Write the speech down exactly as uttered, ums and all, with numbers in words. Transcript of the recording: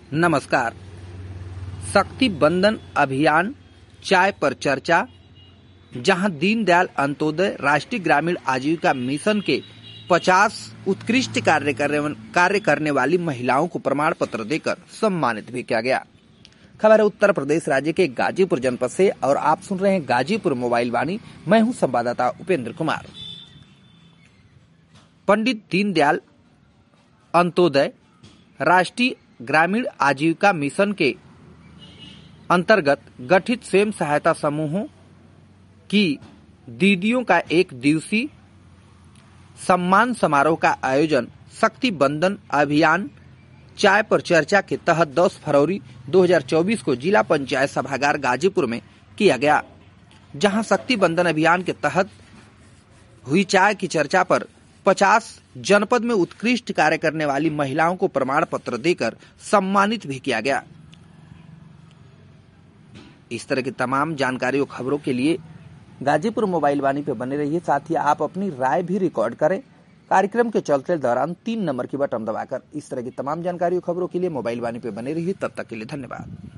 नमस्कार। शक्ति बंधन अभियान चाय पर चर्चा, जहां दीनदयाल अंत्योदय राष्ट्रीय ग्रामीण आजीविका मिशन के पचास उत्कृष्ट कार्य करने कार्य करने वाली महिलाओं को प्रमाण पत्र देकर सम्मानित भी किया गया। खबर है उत्तर प्रदेश राज्य के गाजीपुर जनपद से और आप सुन रहे हैं गाजीपुर मोबाइल वाणी। मैं हूं संवाददाता उपेंद्र कुमार। पंडित दीनदयाल अंत्योदय राष्ट्रीय ग्रामीण आजीविका मिशन के अंतर्गत गठित स्वयं सहायता समूहों की दीदियों का एक दिवसीय सम्मान समारोह का आयोजन शक्ति बंधन अभियान चाय पर चर्चा के तहत दस फरवरी दो हज़ार चौबीस को जिला पंचायत सभागार गाजीपुर में किया गया, जहां शक्ति बंधन अभियान के तहत हुई चाय की चर्चा पर पचास जनपद में उत्कृष्ट कार्य करने वाली महिलाओं को प्रमाण पत्र देकर सम्मानित भी किया गया। इस तरह की तमाम जानकारी और खबरों के लिए गाजीपुर मोबाइल वाणी पे बने रहिए। साथ ही आप अपनी राय भी रिकॉर्ड करें। कार्यक्रम के चलते दौरान तीन नंबर की बटन दबाकर इस तरह की तमाम जानकारी और खबरों के लिए मोबाइल वाणी पे बने रहिए। तब तक के लिए धन्यवाद।